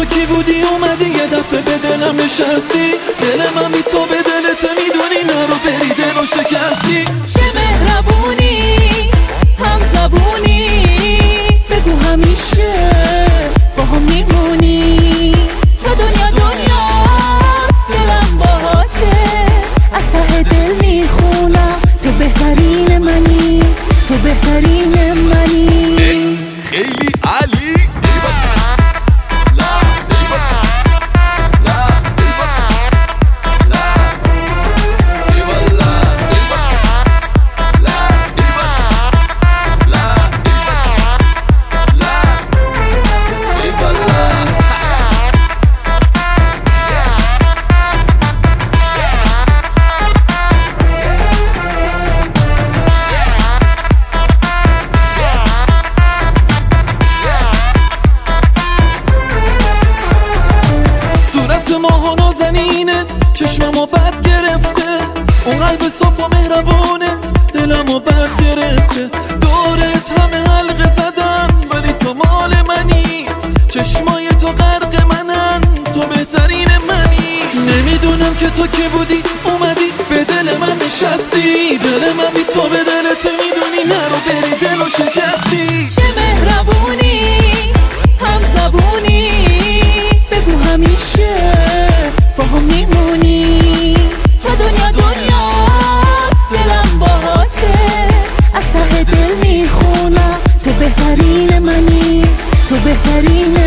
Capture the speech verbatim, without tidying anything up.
کی بودی اومدی یه دفعه به دلم نشستی، دل من بی تو به دلت میدونی نرو بری دلو شکستی. چه مهربونی هم زبونی، بگو همیشه با هم میمونی. تو دنیا دنیاست دلم باهاته، از ته دل میخونم تو بهترین منی، تو بهترین منی. خیلی عالی. ماه و نازنینت چشممو بد گرفته، اون قلب صاف و مهربونت دلمو بد گرفته. دورت همه حلقه زدن ولی تو مال منی، چشمای تو غرق منن، تو بهترین منی. نمیدونم که تو کی بودی اومدی به دل من نشستی، دل من بی تو به دلت میدونی نرو بری دلو شکستی. چه مهربونی هم زبونی، بگو همیشه با هم میمونی. تو دنیا دنیاست دلم باهاته، از ته دل میخونم تو بهترین منی، تو بهترین